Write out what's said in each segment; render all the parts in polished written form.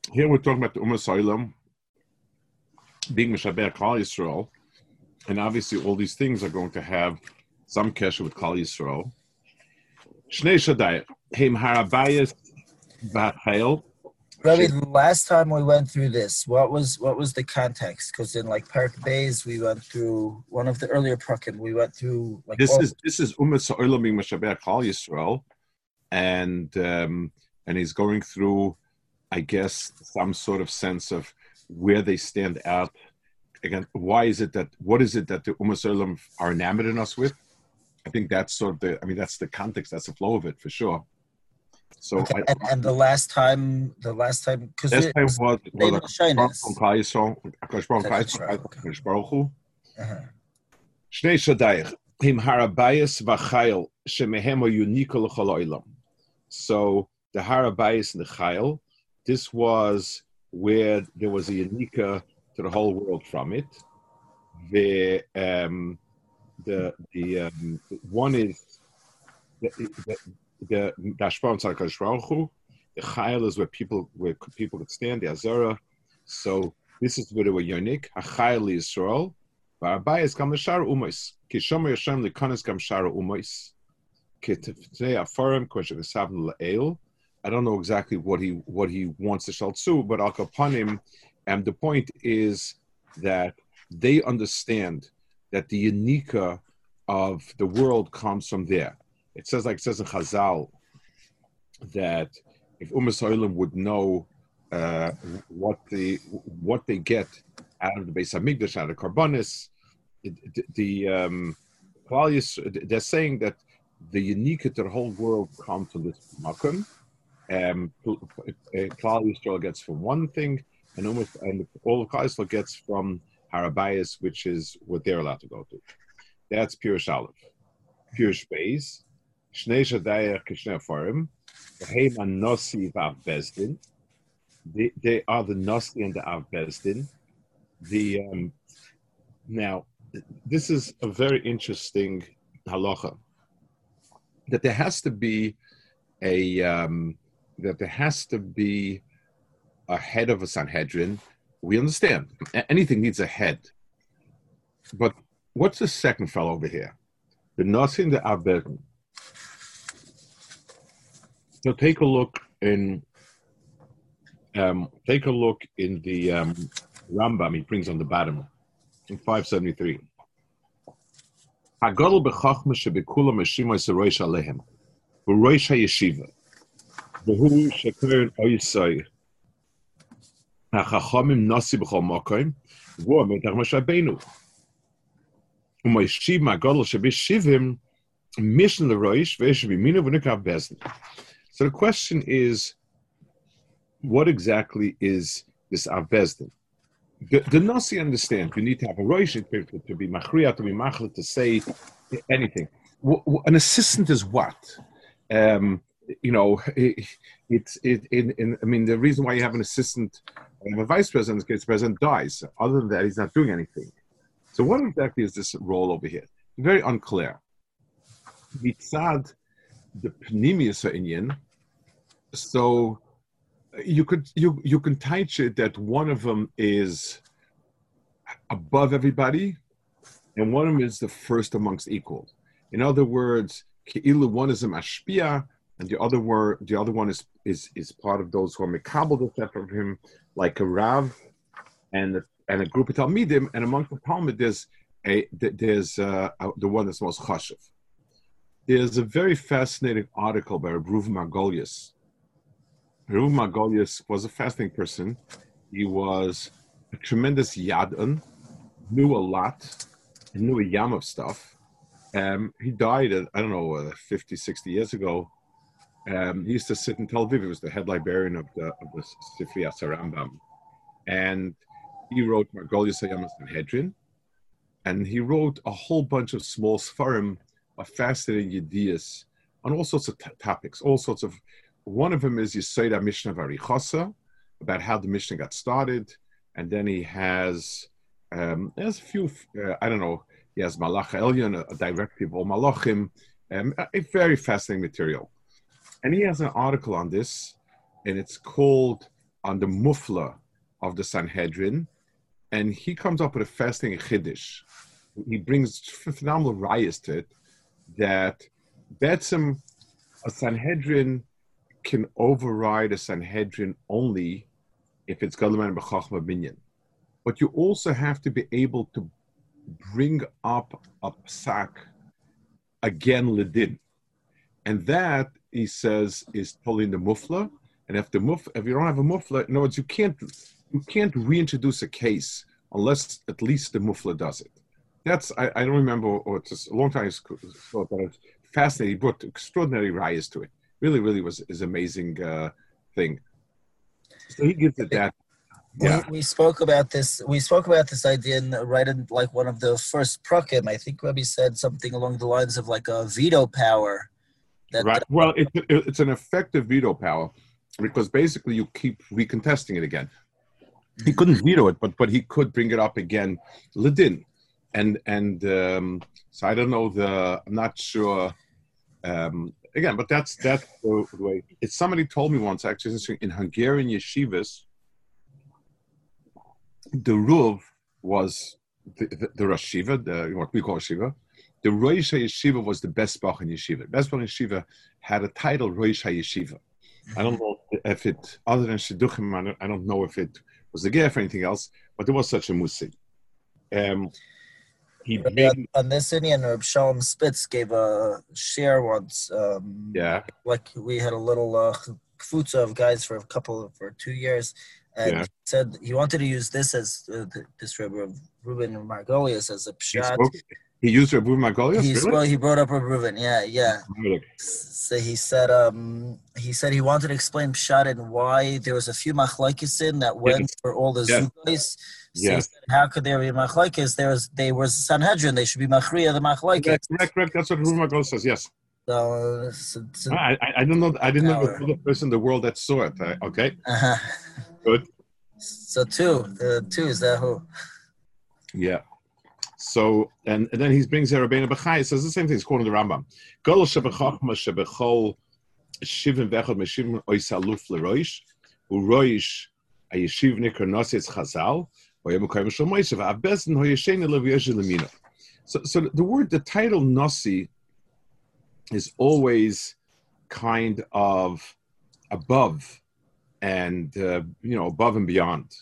Here we're talking about the Ummah Soilam being Meshaber Klal Yisrael, and obviously all these things are going to have some kesher with Klal Yisrael. Shnei Shadayach, Heim Harabayas V'Hachael. Rabbi, the last time we went through this, what was the context? Because in like Parak Beis, we went through one of the earlier prakim. We went through like this is Ummah Soilam being Meshaber Klal Yisrael, and he's going through, I guess, some sort of sense of where they stand out. Again, what is it that the Ummah Soilam are enamored in us with? I think that's that's the context, that's the flow of it for sure. So, okay. And the last time, because last time was Shnei Shadayach, Him Harabayas V'Chayil Shemehem Yunika L'Chol Olam. So the Harabayas and the Chayil, this was where there was a Yunika to the whole world from it. The one is the Dashbar and Tzarkadosh Baruch Hu. The Chayil is where people could stand, the Azara. So this is where they were Yonik. HaChayil Yisrael. V'Abayas Kam L'Shar Umos. Ki Shomer Yashem L'Kanes Kam Shar Umos. Ki Tifnei Afarim Kosher V'Savn L'Eil. I don't know exactly what he wants to shaltzu, but Al Kapanim, and the point is that they understand that the unika of the world comes from there. It says in Chazal that if Ummah Soilam would know what they get out of the Beis Hamikdash, out of Karbonis, they're saying that the unika to the whole world comes from this makom. Klal Yisrael gets from one thing, and all of Klal Yisrael gets from Harabayas, which is what they're allowed to go to. That's Pirush Aleph. Pirush Beis, Shnei Shadayach Kishnei Afarim, Heim Anosi V'Av Bezdin. They are the Nosi and the Av Bezdin. Now, this is a very interesting halacha, that there has to be a head of a Sanhedrin. We understand anything needs a head, but what's the second fellow over here? The Nasi and the Av Bezdin. So take a look in the Rambam. He brings on the bottom in 573. Hagadol b'chachma shebekulam hashimois harosh alehem v'rosh hayeshiva v'hu sheker oisai hachachamim nasi b'chol makom v'hu ametach Moshe Rabbeinu u'mayishiv magadol shebishivim mission l'rosh v'eshev yiminu v'nikav bezdin. So the question is, what exactly is this Av Bezdin? The Nasi understand you need to have a roish to be machriya, to be machla, to say anything. An assistant is what? The reason why you have an assistant, a vice president, is because the president dies. Other than that, he's not doing anything. So what exactly is this role over here? Very unclear. Mitzad, the Pnimius Inyan. So you can touch it that one of them is above everybody, and one of them is the first amongst equals. In other words, Ke'ilu, one is a mashpia, and the other one is part of those who are mekabel the step of him, like a rav, and a group of talmidim, and amongst the talmid there's the one that's most chashuv. There's a very fascinating article by Reuven Margolius. Reuven Margolius was a fascinating person. He was a tremendous yadon, knew a lot, and knew a yam of stuff. He died, 50, 60 years ago. He used to sit in Tel Aviv. He was the head librarian of the Sifri Rambam. And he wrote Margolius Hayam Sanhedrin. And he wrote a whole bunch of small sfarim of fascinating ideas on all sorts of topics, all sorts of. One of them is Yesod Mishnah Varichasa, about how the Mishnah got started, and then he has a few. He has Malach Elyon, a directive of all Malachim, a very fascinating material. And he has an article on this, and it's called on the mufla of the Sanhedrin, and he comes up with a fascinating chiddush. He brings phenomenal rayas to it that Betzim, a Sanhedrin can override a Sanhedrin only if it's Galaman B'Chachma Binyan. But you also have to be able to bring up a psak again ledin. And that, he says, is totally in the mufla. And if you don't have a mufla, in other words, you can't reintroduce a case unless at least the mufla does it. That's, I don't remember, or it's just a long time ago, but it's fascinating. He brought extraordinary rayas to it. Really is an amazing thing. So he gives it that. Yeah. We spoke about this. We spoke about this idea right in like one of the first prakim. I think Rabbi said something along the lines of like a veto power. Right. Well, it's an effective veto power because basically you keep recontesting it again. He couldn't veto it, but he could bring it up again, Ledin, and so I don't know I'm not sure. Again, but that's the way. It's somebody told me once actually in Hungarian yeshivas, the Ruv was the Rosh Yeshiva, what we call Yeshiva. The Rosh Yeshiva was the best Bach in Yeshiva. Best Bach in Yeshiva had a title Rosh Yeshiva. I don't know if it, other than Shidduchim, I don't know if it was the Gef or anything else, but there was such a Musi. On this Indian, Reb Shalom Spitz gave a share once. Like we had a little kfutza of guys for 2 years, and he said he wanted to use this as this Rebbe Reuben Margolius as a pshat. He used Reuben Margolius. Really? Well, he brought up Reb Reuben. Yeah. So he said he wanted to explain pshat and why there was a few machlokes that went for all the zugais. So he said, how could there be machlokes? They were Sanhedrin. They should be machriya the machlokes. Correct. That's what Reuben Margolius says. Yes. So I don't know. I didn't know the other person in the world that saw it. Okay. Good. So two is that who? Yeah. So and then he brings Rabbeinu Bechai. Says the same thing. He's quoting the Rambam. Gol shebechachma shebechol shivim vechad meshivim oisaluf leroish uroish ayeshiv nikar nosis chazal oyemukayim shel moishav abezin hoyesheni levyeshe lemina. So the title Nasi is always kind of above and above and beyond.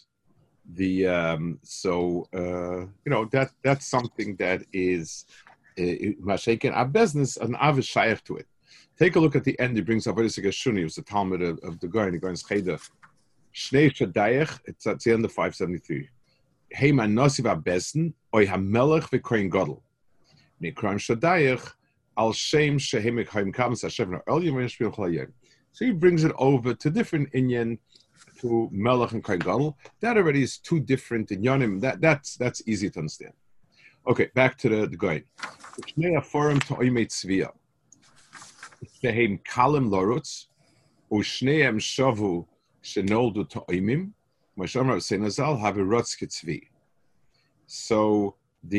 That's something that is mashaken our business and avish shaykh to it. Take a look at the end. He brings up Vedisik Shuni, who's the Talmud of the Goyin's Cheder. Shnei Shadayach. It's at the end of 573. Hey man nasiv abesen oy hamelech v'koyin gadol. Nikram Shadayach al shem shehemik haim kamas hashem earlier v'nishpil chalayim. So he brings it over to different inyan, to Melech and Kohen Gadol. That already is two different inyanim. That's easy to understand. Okay, back to the Goyin. Shnei aforim to oimei tzviya. Shehem kalim lorutz, u'shneim shavu shenoldu to oimim. Moshe Rav Seinazal have a rotz kitzvi. So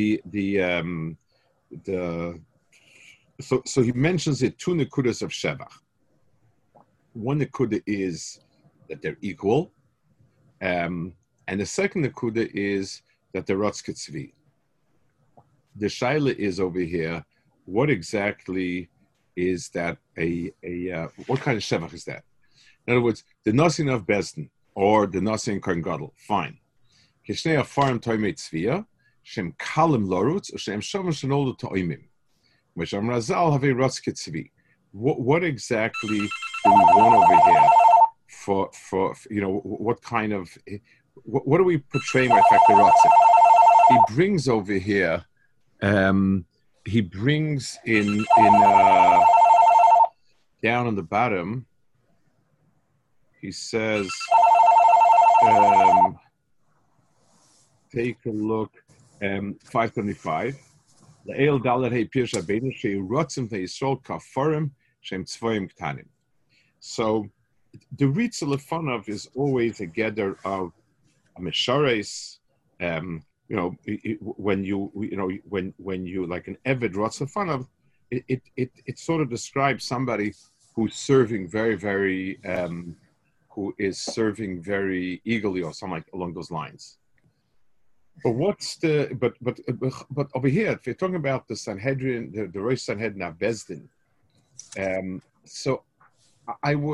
so he mentions it two nekudas of shevach. One nekuda is that they're equal, and the second nekuda is that they're rotz kitzvi. The shaila is over here. What exactly is that? What kind of shevach is that? In other words, the nasin of Besdin or the nasin Kohen Gadol. Fine. Kishnei afarim toimei tzviya shem kalim lorutz or shem shavam shenoldu toimim. Mesham Razal have a rotz kitzvi. What exactly do we want over here? For what kind of what are we portraying by Factor Rotzik? He brings over here. He brings in down on the bottom. He says, take a look. 525. Le'el dalet hey pirsh abenu shei rotzim te'yisol kafarim shem tzvoim ktanim. So the Ritza Lefanov is always a gather of a Meshares, when you like an Eved Ritza Lefanov, it sort of describes somebody who's serving very, very who is serving very eagerly or something like along those lines. But but over here, if you're talking about the Sanhedrin, the Rosh Sanhedrin of Bezdin, so I would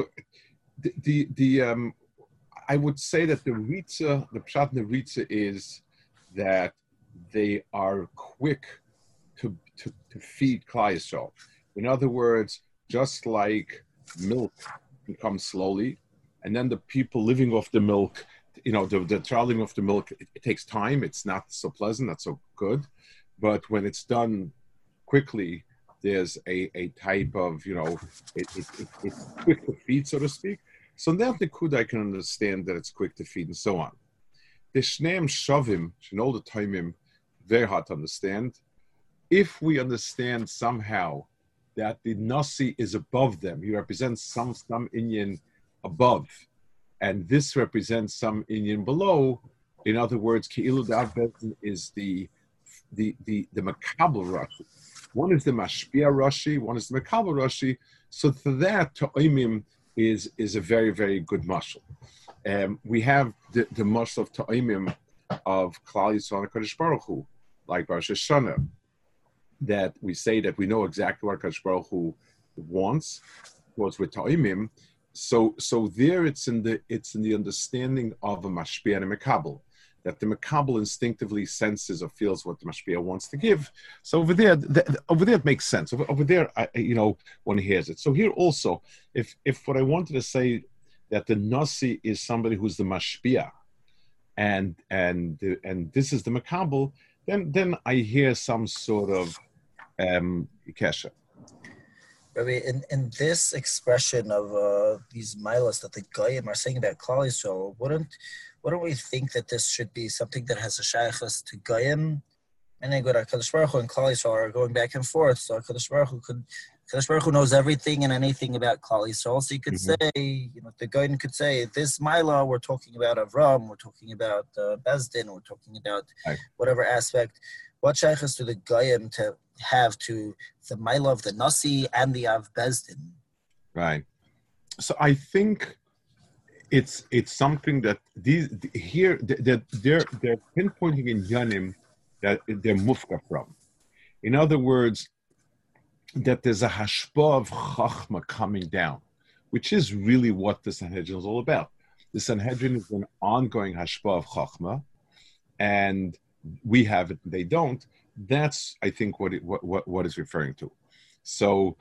I would say that the Ritza, the Pshat and the Ritza is that they are quick to feed Klal Yisrael. In other words, just like milk comes slowly, and then the people living off the milk, the traveling off the milk, it takes time. It's not so pleasant, not so good. But when it's done quickly, there's a type of, it's quick to feed, so to speak. So in that Nikud, I can understand that it's quick to feed and so on. The Shneim Shavim, Shnol the Taimim, very hard to understand. If we understand somehow that the Nasi is above them, he represents some Inyan above, and this represents some Inyan below. In other words, Ki'ilu Da'av Bezdin is the Makabel Rashi. One is the Mashpia Rashi, one is the Makabel Rashi. So for that, Ta'imim is a very, very good mashal. We have the mashal of Ta'imim of Klal Yisrael and Kadosh Baruch Hu, like Rosh Hashanah, that we say that we know exactly what Kadosh Baruch Hu wants, was with Ta'imim. So there it's in the understanding of a Mashpia and a Makabel, that the Makabel instinctively senses or feels what the Mashpia wants to give. So over there it makes sense. Over there, one hears it. So here also, if what I wanted to say that the Nasi is somebody who's the Mashpia, and this is the Makabel, then I hear some sort of kesha. Rabbi, in this expression of these milas that the Goyim are saying about Klal Yisrael, wouldn't we think that this should be something that has a shaykhus to Goyim? And then Kadosh Baruch Hu and Klal Yisrael are going back and forth. So Kadosh Baruch Hu knows everything and anything about Klal Yisrael. So you could say, the Goyim could say, this Mila, we're talking about Avram, we're talking about Bezdin, we're talking about whatever aspect. What shaykhus do the Goyim to have to the Mila of the Nasi and the Av Bezdin? Right. So I think it's something that they're pinpointing in Yanim that they're mufka from. In other words, that there's a hashpah of chachma coming down, which is really what the Sanhedrin is all about. The Sanhedrin is an ongoing hashpah of chachma, and we have it, they don't. That's, I think, what it's referring to. So,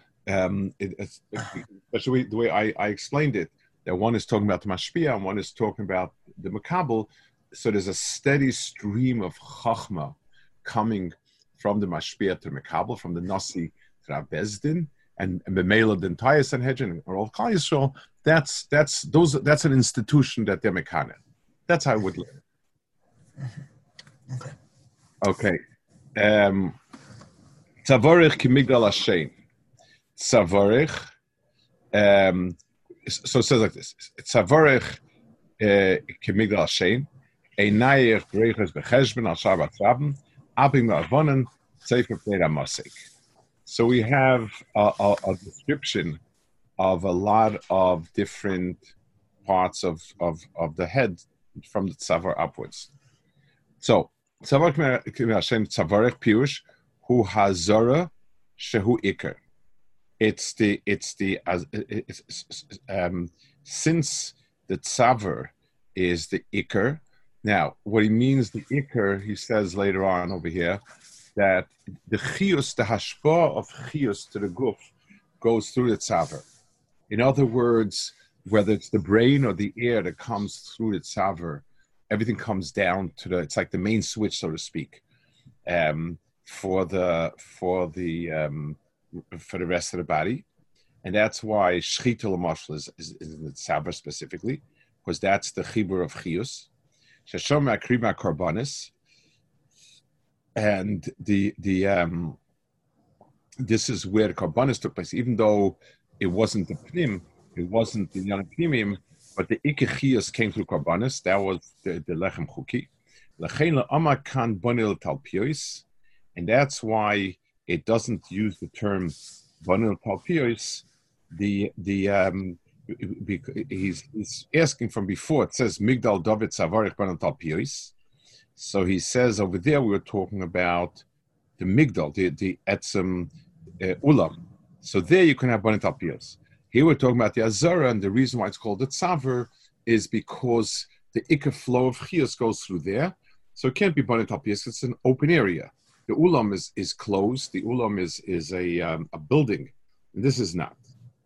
especially the way I explained it, that one is talking about the mashpia and one is talking about the makabel. So there's a steady stream of chachma coming from the mashpia to the makabel, from the nasi to the bezdin, and b'meila the entire Sanhedrin or all Klal Yisrael. That's an institution that they're mekanet. That's how I would live. Okay. Tzavorich ki migdal Hashem. Tzavorich. So it says like this: Tzavorich ki migdal Hashem. Einayich breiches becheshben al Shabbat Rabban. Abim avonen tzefer pnei masik. So we have a description of a lot of different parts of the head from the tzavar upwards. So Tzavorich Hashem Tzavorich Pirush Hu Hazara Shehu Iker. It's since the tzavar is the Iker. Now, what he means the Iker, he says later on over here, that the chiyus, the hashpah of chiyus to the guf, goes through the tzavar. In other words, whether it's the brain or the air that comes through the tzavar, everything comes down to it's like the main switch, so to speak, for the rest of the body. And that's why shchita l'mashal is in the tzavar specifically, because that's the chibur of chiyus. Shashom akrima karbanis. And this is where the karbanis took place, even though it wasn't the pnim, it wasn't the young pnimim, but the ikechiyas came through karbanis. That was the lechem chuki. Lechein le'amar kan bonil talpiois, and that's why it doesn't use the term bonil talpiois. The he's asking from before. It says Migdal David Savarich Banat Piris. So he says over there we were talking about the Migdal, the Etzem Ulam. So there you can have Banat Piris. Here we're talking about the Azara, and the reason why it's called the Tzaver is because the Ikka flow of Chios goes through there. So it can't be Banat Piris. It's an open area. The Ulam is closed. The Ulam is a building. And this is not.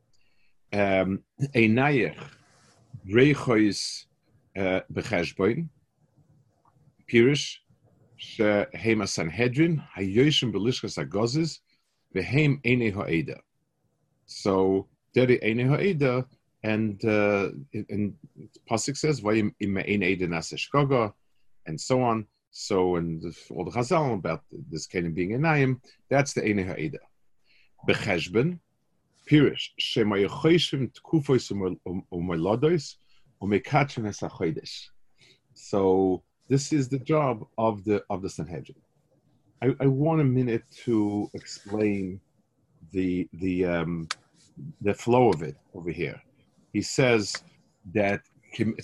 Einayich Reichois Becheshboin Pirish Shehema Sanhedrin Hayoshim Belishkas Agozes Vehem Eine Ha'eda. So there the Eine Ha'eda, and Pasuk says Vayim Ima Eine Eda Naseshkoga, and so on. So and all the Chazal about this Canaan being Einayim, that's the Eine Ha'eda. Becheshbon Pirish Shema Yechoshim Tkufos Umelados Umekatrin Esachodesh. So this is the job of the Sanhedrin. I want a minute to explain the flow of it over here. He says that the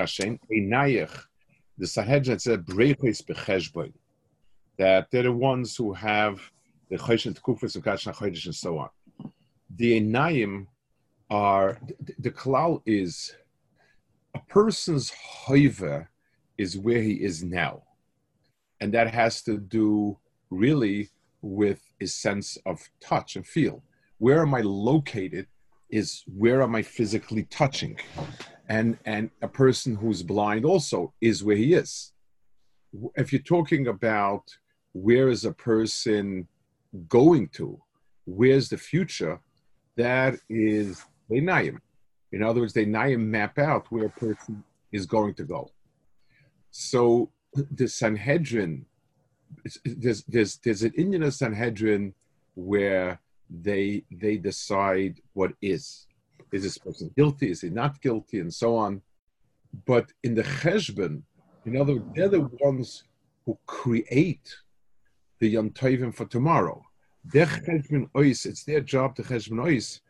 Sanhedrin said Breichos Becheshbon, that they're the ones who have the Choshen Tkufos Umekatrin Esachodesh and so on. The Einayim are, the Kalal is, a person's hoiva is where he is now. And that has to do really with his sense of touch and feel. Where am I located is where am I physically touching? And a person who's blind also is where he is. If you're talking about where is a person going to, where's the future, that is the Einayim. In other words, the Einayim map out where a person is going to go. So the Sanhedrin, there's an Indian Sanhedrin where they decide what is. Is this person guilty? Is he not guilty? And so on. But in the Cheshbon, in other words, they're the ones who create the Yom Tovim for tomorrow. Their Cheshbon Ois, it's their job to Cheshbon Ois,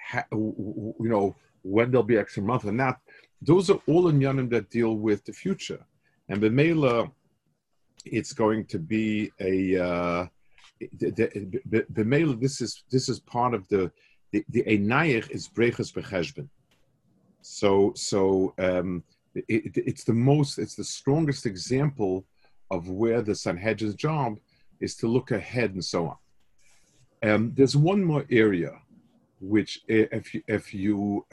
when there'll be extra month or not. Those are all in Yanim that deal with the future. And B'meila, it's going to be a B'meila, this is part of the Einayich is Breichos Becheshbon. So it's the strongest example of where the Sanhedrin's job is to look ahead and so on. There's one more area, which if you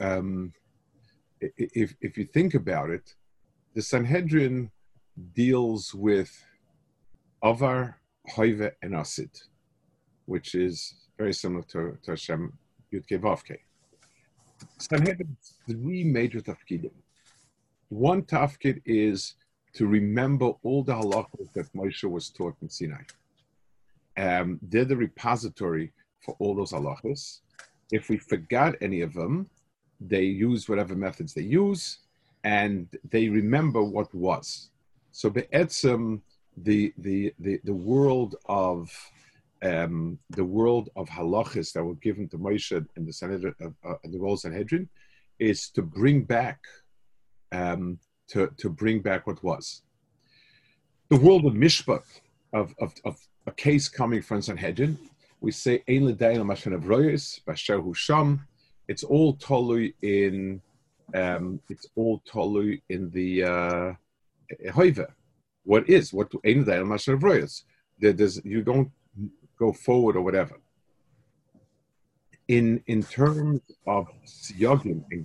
think about it, the Sanhedrin deals with Avar, Hoive, and Asid, which is very similar to Hashem Yud-Kei Vav-Kei. Sanhedrin, three major tafkidim. One tafkid is to remember all the halachos that Moshe was taught in Sinai. They're the repository for all those halachos. If we forgot any of them, they use whatever methods they use, and they remember what was. So be'etzem, the world of halachos that were given to Moshe in the Sanhedrin, the role of Sanhedrin, is to bring back to bring back what was. The world of mishpat, of a case coming from Sanhedrin, we say ein l'dayin l'mashen avroyos b'asher hu sham. It's all tolui in the hoiva. What is what ein l'dayin l'mashen avroyos? You don't go forward or whatever. In terms of siyagim and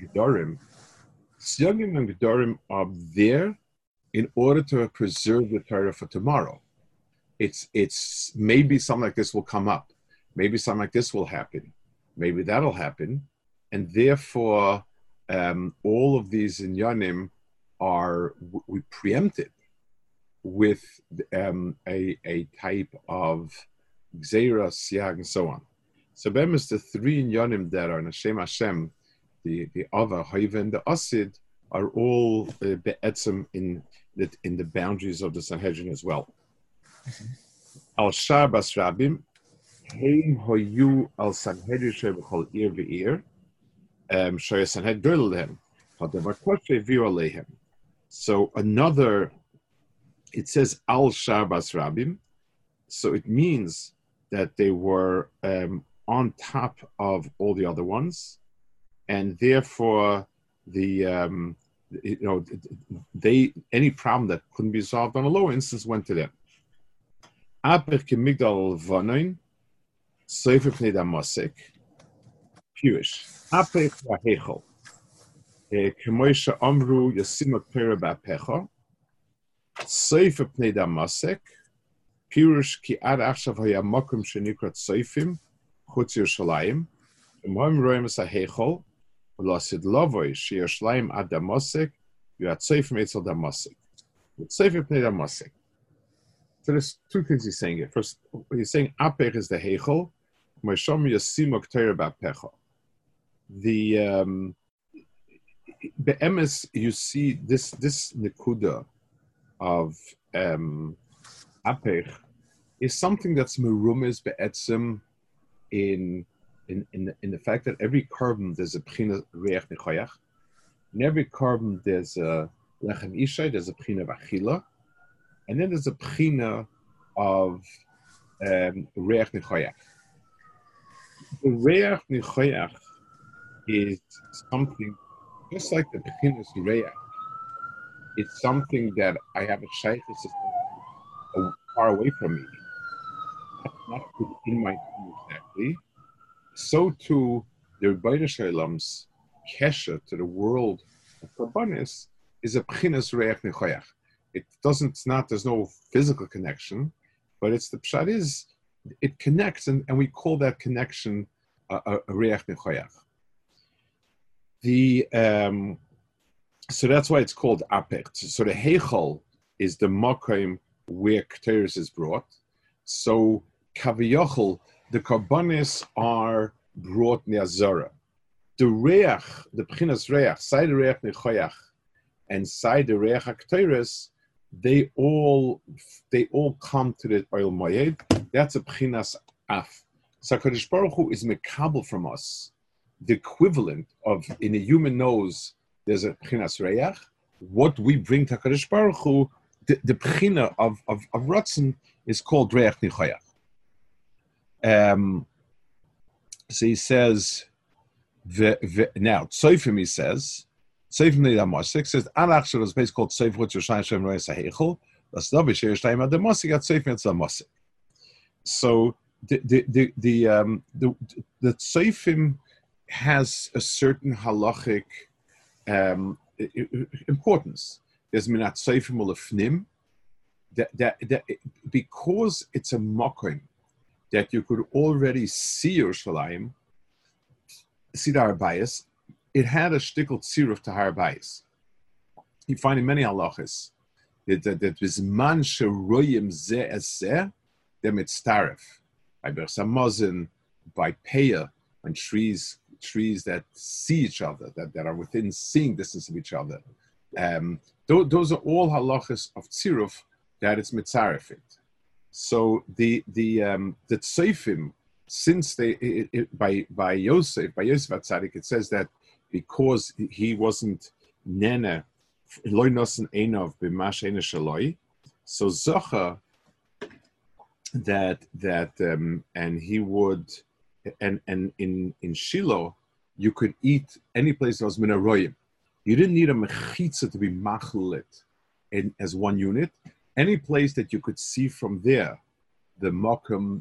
gedarim are there in order to preserve the Torah for tomorrow. It's maybe something like this will come up. Maybe something like this will happen. Maybe that'll happen. And therefore, all of these inyanim we preempted with a type of gzeira, siag, and so on. So Bem is the three inyanim that are in Hashem, the Ava, Hoiva, and the Asid are all be'etzem in the boundaries of the Sanhedrin as well. Al Shar Bas Rabim, Heim Hoyu Al Sanhedrin Shebechol Ir Ve'ir, Shoyas and had girdled him. So another, it says Al Sharbas Rabim, so it means that they were on top of all the other ones, and therefore they any problem that couldn't be solved on a lower instance went to them. Apech kemigdal vanoin, sefer pnei damasek, Pirish. Apech vahechol. Kemoisha amru yasimak pera ba'pecha. Sefer pnei damasek. Pirish ki ad achshav haya makom shenikrat seifim chutz Yerushalayim. Kemoim roim es hahechol. V'lasid lavoi she Yerushalayim ad damasek. Yat seifim etzel damasek. Sefer pnei damasek. So there's two things he's saying here. First, he's saying Apech is the Heichel. Moisham Yasimok Teira Ba'pecha. The Be'emes, you see this Nekuda of Apech is something that's merumiz be'etzim in the fact that every carbon there's a B'china Reach Nechoyach. In every carbon there's a Lechem Ishai, there's a B'china V'achila. And then there's a pchina of Reach Nechoyach. The Reach Nechoyach is something, just like the pchina's Reach, it's something that I have a shaykhis far away from me. That's not within my team exactly. So too, the Rebbeinu Shalom's kesha to the world of Karbanis is a pchina's Reach Nechoyach. There's no physical connection, but it's the pshat is, it connects, and we call that connection a reach nechoyach. So that's why it's called apech. So the heichal is the makom where Ketores is brought. So kaviyachol, the karbanis are brought near Zara. The reach, the pchinas reach, side the reach nechoyach, and side the reach Ketores, they all come to the oil moyed. That's a pchinas af. So HaKadosh Baruch Hu is mekabel from us. The equivalent of in a human nose, there's a pchinas reach. What we bring to HaKadosh Baruch Hu, the pchina of Ratzon is called reach nichoyach. So he says, now Tzofim he says. Seif Pnei Damasek says Anach Shel is basically called Seif Chutz Yerushalayim Rois HaHeichel. That's Davi Yerushalayim Ad Damasek at Seif Etz Damasek. So the Seifim has a certain halachic importance. There's Minat Seifim Ulefnim that because it's a makom that you could already see Yerushalayim, see the Arbayis. It had a shtickle tziruf to Har Bayis. You find in many halachas that was man sheroyim zeh es zeh, them it's tarif. By Bersamazin, by Peah, and trees that see each other, that are within seeing distance of each other. Those are all halachas of tziruf that it's mitzarefit. So the tzofim, since by Yosef Atzadik, it says that because he wasn't nene, loy nosen einov b'mash eine shaloi, so zocha that and he would and in Shiloh you could eat any place that was minaroyim. You didn't need a mechitza to be machlit as one unit. Any place that you could see from there, the makom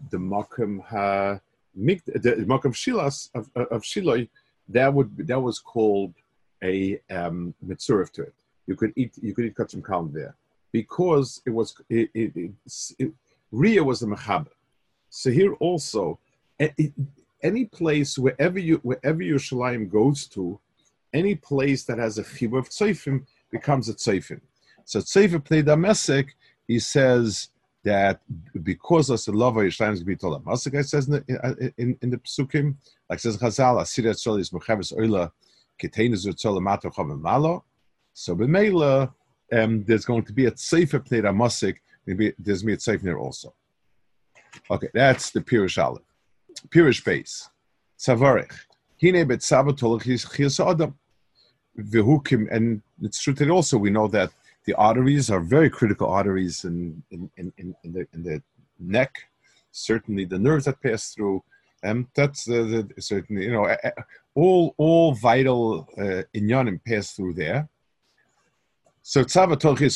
shilas of Shiloh. That was called a mitzurif to it. You could eat kachim kalm there because it was Riyah was the mechaber. So here also, any place wherever Yerushalayim goes to, any place that has a chibur of tzofim becomes a tzofim. So tzofim pnei damasek, he says that because of the love of Yerushalayim is going to be told. Masik says in the psukim, like says Chazal, Asir Yitzol is mechaves oila keteinu zurtzol matter chavim malo. So b'meila, there's going to be a tzeifa pnei damasik. Maybe there's me a tzeifa there also. Okay, that's the Pirush Aleph. Pirush base. Tzavarech. And it's true that also we know that the arteries are very critical arteries in the neck. Certainly, the nerves that pass through. That's certainly all vital inyanim pass through there. So So this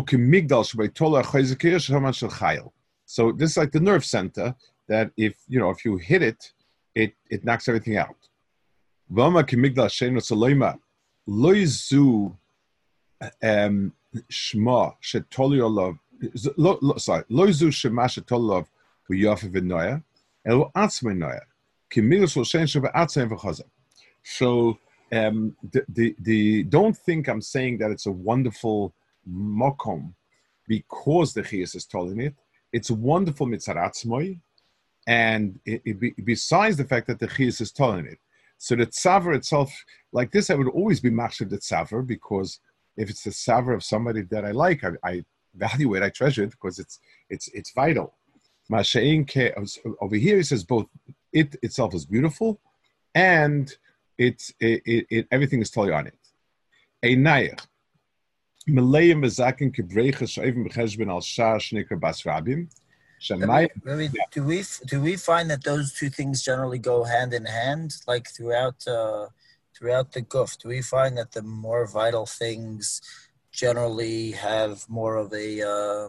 is like the nerve center that if you hit it, it knocks everything out. Loizu shma shetoliolov. Sorry, loizu shema shetoliolov v'yafe v'noya elo atzmei noya kimigdal shel shein shebe'atzmei v'chazak. So the don't think I'm saying that it's a wonderful mokom because the chiyas is telling it. It's a wonderful mitzaratzmoi, and besides the fact that the chiyas is telling it. So the tzaver itself, like this, I would always be machshav the tzaver, because if it's the tzaver of somebody that I like, I value it, I treasure it, because it's vital. Over here, he says both it itself is beautiful, and everything is totally on it. Einayach Malayim bezaken kibreiches shoivim becheshben al shar shnikra bas rabim. Do we find that those two things generally go hand in hand, like throughout the guf? Do we find that the more vital things generally have more of a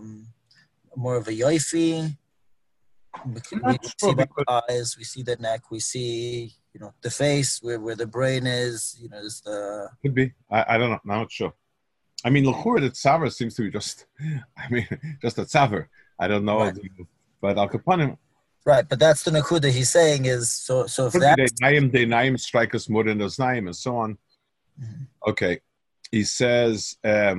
yoifi? We see the eyes, we see the neck, we see the face where the brain is. Is the could be. I don't know. I'm not sure. I mean, l'chura the tzaver seems to be just a tzaver. I don't know, right. But Al Kapanim. Right, but that's the nakuda he's saying is so. If that the naim strike us more than those naim and so on. Mm-hmm. Okay, he says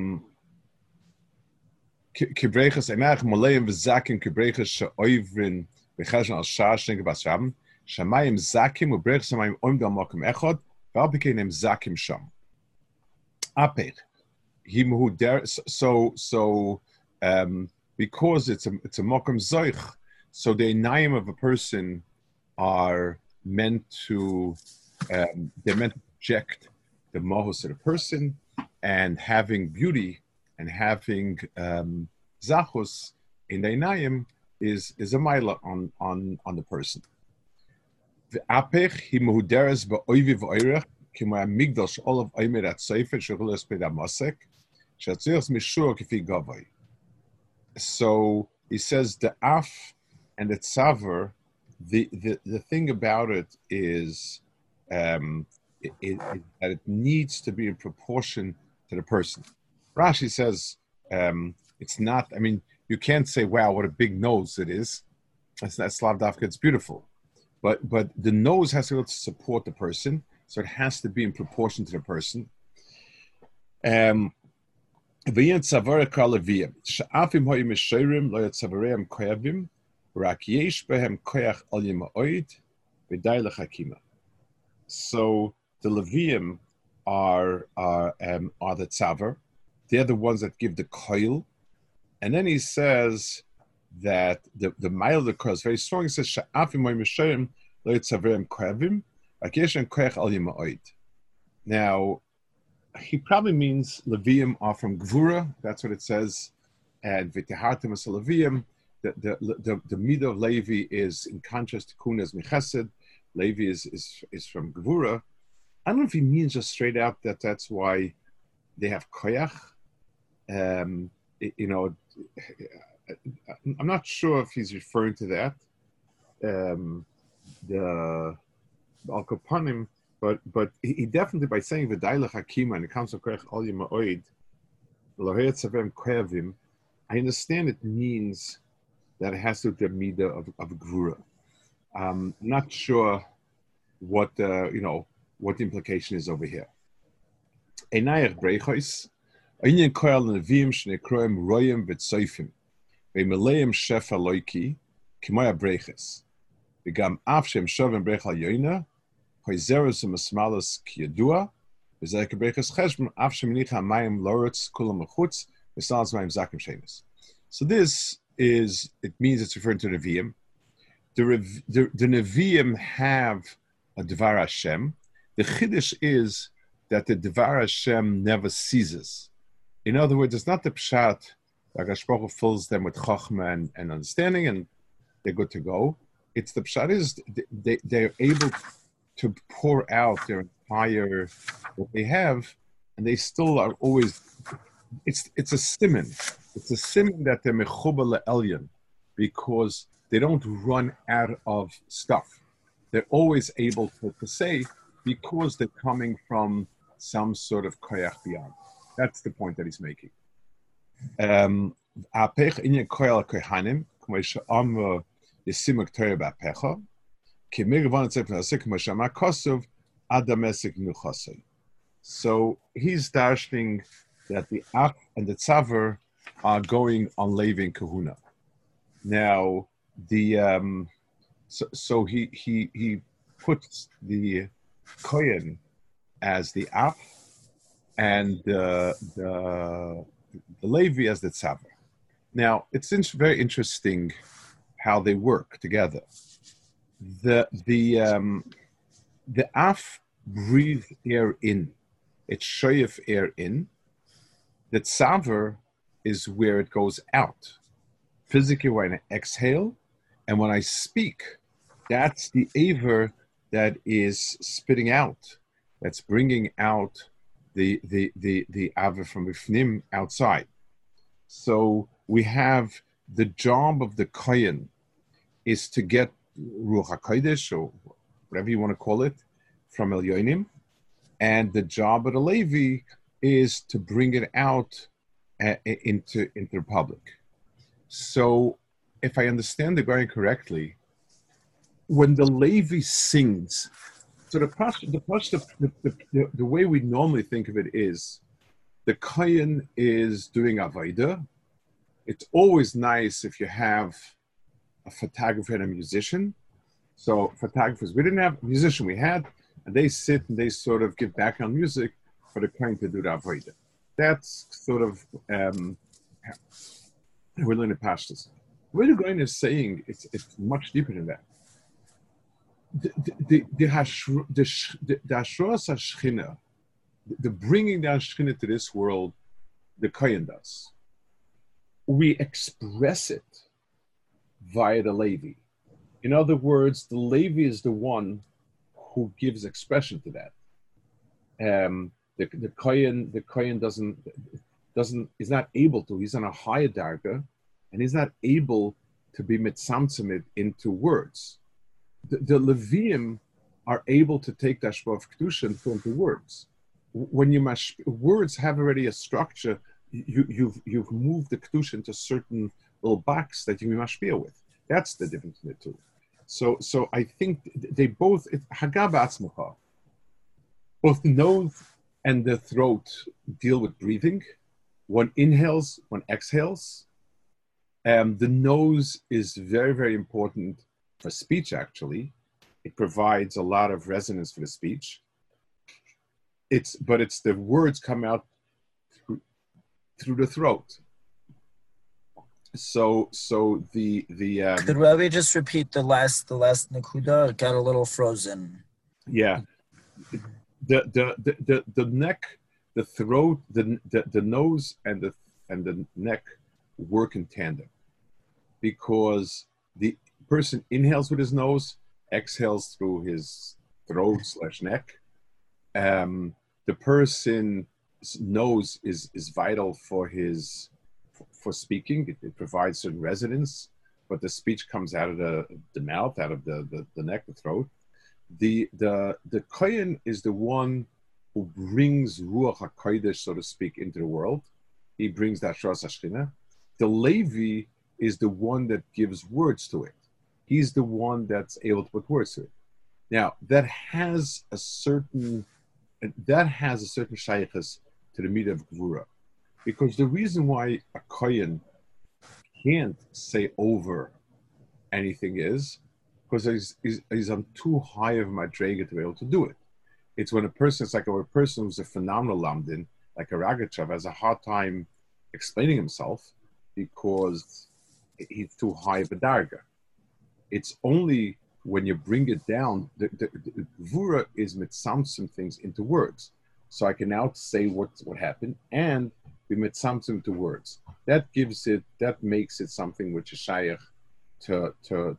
kibreiches enach moleim v'zakim kibreiches she'oivrin v'cheshen al shar shninka basram shamayim zakim u'breiches shamayim oimdal mokum echad v'al b'keinem zakim sham apech himu der so because it's a mokum zoich, so the einayim of a person are meant to they're meant to project the mohos of the person, and having beauty and having zachus in the einayim is a maila on the person. The apech he muhuderes ba'oivi v'oirech k'moya migdal she'olav oimer at sefer she'chol esped ha'mosek she'atzios mishur k'fi gavai. So he says the af and the tzaver, the thing about it is that it needs to be in proportion to the person. Rashi says it's not. I mean, you can't say, "Wow, what a big nose it is." That's Slav Dafka. It's beautiful, but the nose has to be able to support the person, so it has to be in proportion to the person. V'yin tzavara kalaviyim she'afim hoyim mishorim lo yatzavareim koyavim rak yesh behem koyach al yima'oid v'day lechakima. So the Leviyim are the tzavar. They're the ones that give the koil, and then he says that the mile of the koil is very strong. He says she'afim hoyim mishorim lo yatzavareim koyavim rak yesh behem koyach al yima'oid. Now, he probably means Levium are from Gvura. That's what it says. And V'tehartem as Levium, the midah of Levi is in contrast to Kunas Mechesed. Levi is from Gvura. I don't know if he means just straight out that that's why they have koyach. I'm not sure if he's referring to that. The Al Kapanim. But he definitely, by saying v'daylech hakima, and it comes to koyach al yima'oid lohayat savem koyavim, I understand it means that it has to do with the midah of gvura. I'm not sure what the implication is over here. Einayach breichos inyan koyal nevim shnekroim royim v'tzoifim v'meleim shefa loiki k'moya breiches v'gam af shem shovim brechal yoina. So this is, it means it's referring to Nevi'im. The Nevi'im have a Dvar Hashem, The Chiddush is that the Devar Hashem never ceases. In other words, it's not the Pshat, like Hashpocha fills them with Chochmah and understanding, and they're good to go. It's the Pshat is they're able to pour out their entire, what they have, and they still are always, it's a siman. It's a siman that they're mechuba le'elyon, because they don't run out of stuff. They're always able to say, because they're coming from some sort of koyach beyond. That's the point that he's making. Apech inyan koyal kohanim, k'mo she'am yisimuk Torah ba'apecha, k'mir gvan tzef na'aseh k'mo she'amar kosov adamesik nuchasei. So he's dashing that the Ach and the Tzaver are going on Levin Kahuna. Now, the so he puts the Kohen as the Ach and the Levi as the Tzaver. Now, it's very interesting how they work together. The Af breathe air in. It's shoyef air in. The Tzaver is where it goes out. Physically, when I exhale, and when I speak, that's the aver that is spitting out. That's bringing out the aver from Bifnim outside. So we have the job of the Kohen is to get Ruach HaKodesh, or whatever you want to call it, from Elyonim, and the job of the Levi is to bring it out into the public. So, if I understand the Goyen correctly, when the Levi sings, so the way we normally think of it is, the Kohen is doing Avodah. It's always nice if you have a photographer and a musician. So photographers, we didn't have a musician, we had, and they sit and they sort of give background music for the Kohen to do the Avodah. That's sort of, we're learning Pashtus. What the Goyen is saying, it's much deeper than that. The Hashras HaShechina, the bringing down Shechina to this world, the Kohen does. We express it via the Levi. In other words, the Levi is the one who gives expression to that. The Kohen is not able to. He's on a higher darga, and he's not able to be mitzamtzimid into words. The Leviim are able to take the Hashpah of Kedusha and turn into words. When words have already a structure, you've moved the Kedusha into certain little box that you can mashpia with. That's the difference in the two. So I think they both, Hagab Atzmacha, both the nose and the throat deal with breathing. One inhales, one exhales. The nose is very, very important for speech, actually. It provides a lot of resonance for the speech. But it's the words come out through the throat. So the Could Rabbi just repeat the last Nakuda? It got a little frozen. Yeah. The neck, the throat, the nose and the neck work in tandem, because the person inhales with his nose, exhales through his throat/neck. The person's nose is vital for speaking. It provides certain resonance, but the speech comes out of the mouth, out of the neck, the throat. The Kohen is the one who brings Ruach HaKodesh, so to speak, into the world. He brings that Hashras HaShechina. The Levi is the one that gives words to it. He's the one that's able to put words to it. Now, that has a certain shaykhus to the midah of Gvura. Because the reason why a Kohen can't say over anything is because he's on too high of a madrega to be able to do it. It's when a person who's a phenomenal lamdin, like a Ragachev, has a hard time explaining himself because he's too high of a darga. It's only when you bring it down, the Gvura is mitzamtzim things into words. So I can now say what happened and be mitzamtzim to words. That makes it something which is shayach to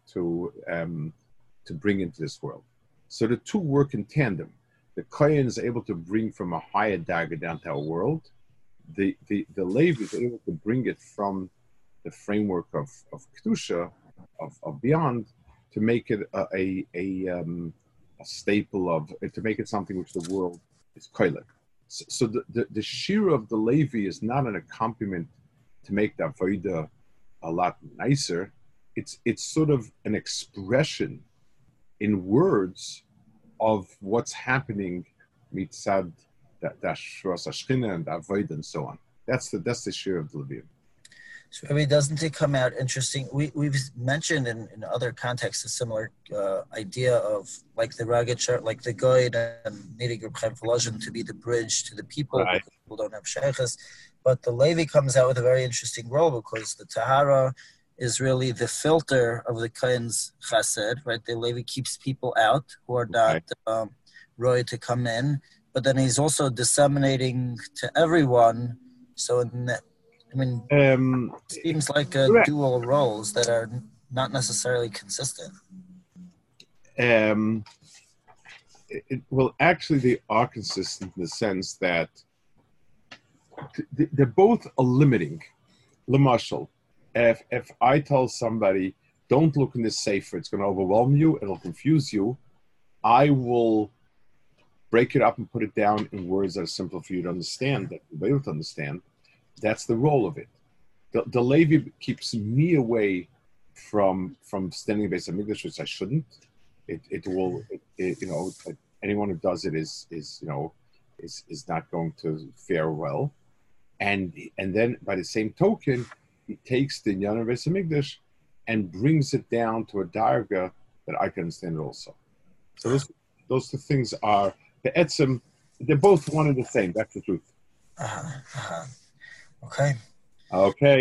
bring into this world. So the two work in tandem. The Kohen is able to bring from a higher dagger down to our world. The Levi is able to bring it from the framework of Kedusha, of beyond, to make it a staple of, to make it something which the world is koilek. So the shira of the Levi is not an accompaniment to make the avodah a lot nicer. It's sort of an expression in words of what's happening mitzad the Shras Hashchina and the avodah and so on. That's the shira of the Levi. So, I mean, doesn't it come out interesting? We've mentioned in other contexts a similar idea of like the Ragat, like the Goyd and needing Reb Chaim Volozhin to be the bridge to the people. Right. Because people don't have sheikhs. But the Levi comes out with a very interesting role because the Tahara is really the filter of the Kohen's chesed, right? The Levi keeps people out who are not roy to come in, but then he's also disseminating to everyone. So in that, I mean, seems like dual roles that are not necessarily consistent. Well, actually, they are consistent in the sense that they're both a limiting. L'mashal, if I tell somebody, don't look in this sefer, it's going to overwhelm you, it'll confuse you, I will break it up and put it down in words that are simple for you to understand, that you'll be able to understand. That's the role of it. The Levi keeps me away from standing based on English, which I shouldn't. Anyone who does it is not going to fare well. And then by the same token, he takes the Inyan of Beis Hamikdash and brings it down to a darga that I can understand also. So those two things are the etzem. They're both one and the same. That's the truth. Okay. Okay.